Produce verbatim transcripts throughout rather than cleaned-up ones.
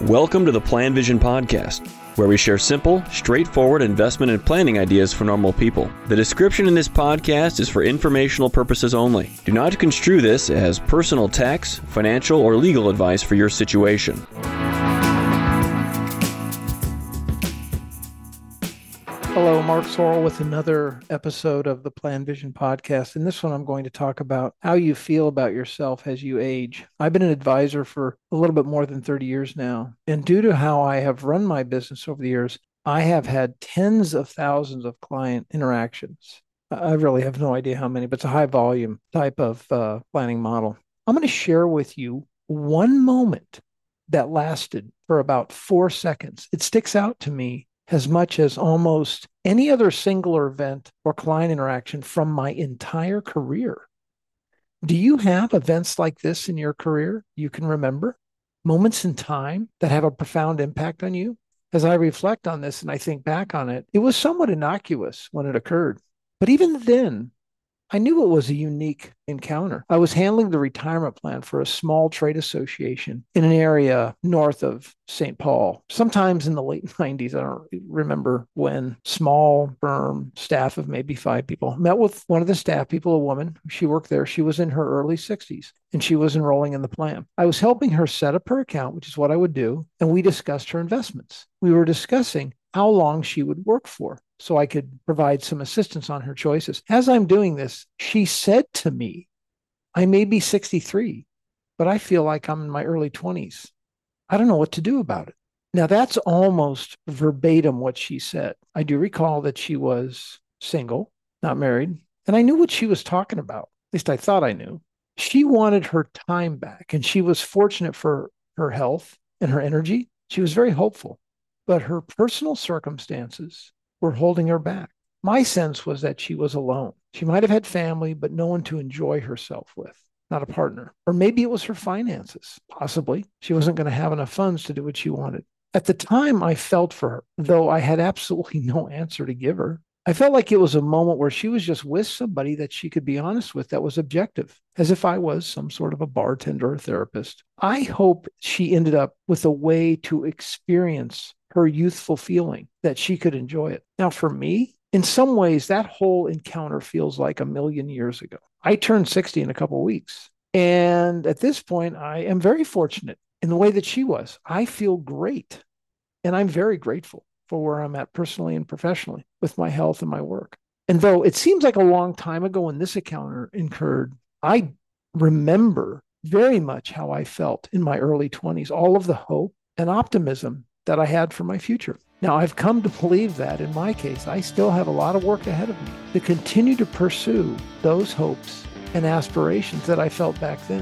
Welcome to the Plan Vision Podcast, where we share simple, straightforward investment and planning ideas for normal people. The description in this podcast is for informational purposes only. Do not construe this as personal tax, financial, or legal advice for your situation. Hello, Mark Sorrell with another episode of the Plan Vision Podcast. In this one, I'm going to talk about how you feel about yourself as you age. I've been an advisor for a little bit more than thirty years now. And due to how I have run my business over the years, I have had tens of thousands of client interactions. I really have no idea how many, but it's a high volume type of uh, planning model. I'm going to share with you one moment that lasted for about four seconds. It sticks out to me as much as almost any other singular event or client interaction from my entire career. Do you have events like this in your career you can remember? Moments in time that have a profound impact on you? As I reflect on this and I think back on it, it was somewhat innocuous when it occurred. But even then, I knew it was a unique encounter. I was handling the retirement plan for a small trade association in an area north of Saint Paul, sometimes in the late nineties. I don't remember when. Small firm, staff of maybe five people. Met with one of the staff people, a woman. She worked there. She was in her early sixties, and she was enrolling in the plan. I was helping her set up her account, which is what I would do, and we discussed her investments. We were discussing how long she would work for, so I could provide some assistance on her choices. As I'm doing this, she said to me, I may be sixty-three, but I feel like I'm in my early twenties. I don't know what to do about it. Now, that's almost verbatim what she said. I do recall that she was single, not married, and I knew what she was talking about. At least I thought I knew. She wanted her time back, and she was fortunate for her health and her energy. She was very hopeful, but her personal circumstances were holding her back. My sense was that she was alone. She might have had family, but no one to enjoy herself with, not a partner. Or maybe it was her finances. Possibly. She wasn't going to have enough funds to do what she wanted. At the time, I felt for her, though I had absolutely no answer to give her. I felt like it was a moment where she was just with somebody that she could be honest with that was objective, as if I was some sort of a bartender or therapist. I hope she ended up with a way to experience her youthful feeling, that she could enjoy it. Now, for me, in some ways, that whole encounter feels like a million years ago. I turned sixty in a couple of weeks. And at this point, I am very fortunate in the way that she was. I feel great. And I'm very grateful for where I'm at personally and professionally with my health and my work. And though it seems like a long time ago when this encounter occurred, I remember very much how I felt in my early twenties, all of the hope and optimism that I had for my future. Now, I've come to believe that in my case, I still have a lot of work ahead of me to continue to pursue those hopes and aspirations that I felt back then.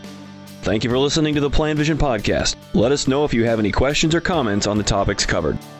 Thank you for listening to the Plan Vision Podcast. Let us know if you have any questions or comments on the topics covered.